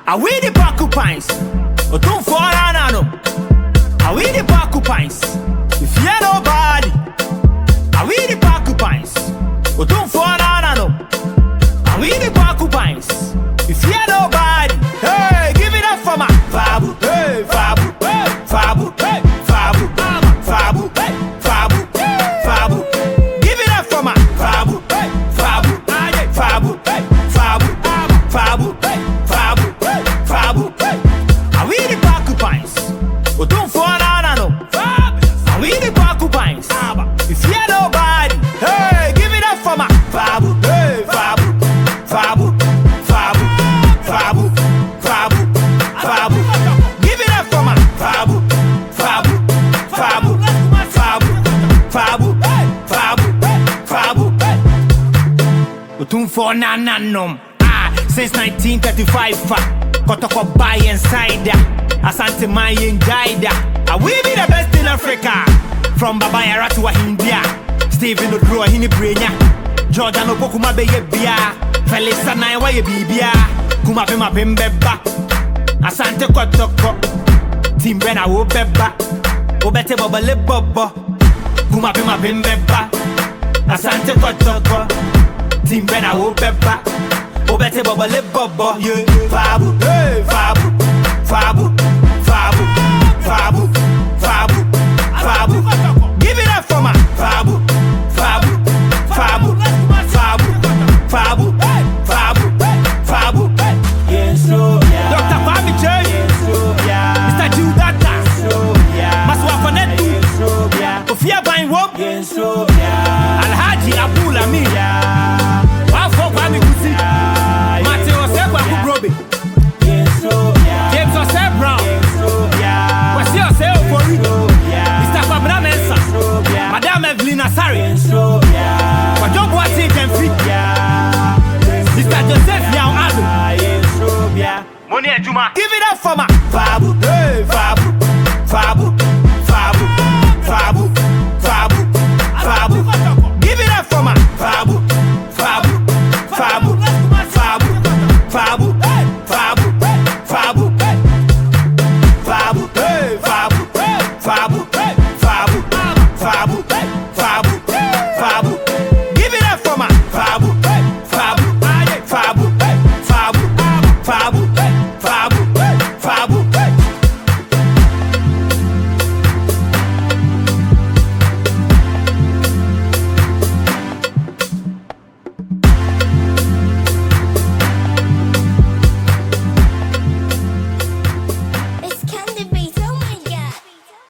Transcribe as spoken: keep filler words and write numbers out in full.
Are we the porcupines? Oh, don't fall on no. Are we the porcupines? If you fear nobody. Are we the porcupines? Oh, don't fall on no. Are we the porcupines? If you fear nobody. Hey, give it up for my Fabu. Hey, Fabu. Hey, Fabu. Hey, Fabu. Fabu. Hey, Fabu. Fabu. Give it up for my Fabu. Hey, Fabu. Fabu. Hey, Fabu. Fabu. Hey, Fabu. Fabu. Hey. Are we the porcupines? Oh, don't fall on no. Are we the porcupines? If you fear nobody. Hey, give it up for my Fabu. Hey, Fabu. Fabu. Fabu. Fabu. Fabu. Fabu. Give it up for my Fabu. Fabu. Fabu. Fabu. Fabu. Fabu. Fabu. Otum for nananum. Ah, since nineteen thirty-five, Kotoko buy inside. Asante Mayen Gaida. Ah, we be the best in Africa. From Baba Yara to India. Stephen Odro, Hini Brenya. Jordan Okuma Beye Bia. Felisa Naiwa Bibia. Kuma Pema Bembeba. Asante Kotoko. Timbena Wobeba. Obete Baba Le Bobo. Kuma Pema Bembeba. Asante Kotoko. Timbena Wobeba. Obete Baba Le Bobo. Yeah. Fabu. Hey, Fabu. Fabu. Fabu. Fabu. Fabu. Fabu. Give it up for my Fabu. Fabu. Fabu. Fabu. Fabu. Fabu. Fabu. Yes, so yeah. Doctor Kwame J. Yes, so yeah. Mister Judata. Yes, so yeah. Maswa Fonetu. Yes, so yeah. Ofia Bain Wop. Yes, so yeah. Alhaji Abdul Amin. Yeah. Wafo Kwame Kusi. Yeah. Mateo Sekwa Kubrobe. Yes, so yeah. James Osei Brown. Yes, so yeah. Kwasi Osei Ofori. Yes, so yeah. Mister Kwabena Mensa. Yes, so yeah. Madame Evelyn Asari. Yes, so yeah. Kwajobu Ati Kemfi. Yeah. Mister Joseph Yao Ado. Yes, so yeah. Money Ejuma. Give it up for my Fabu. Hey, Fabu. Fabu.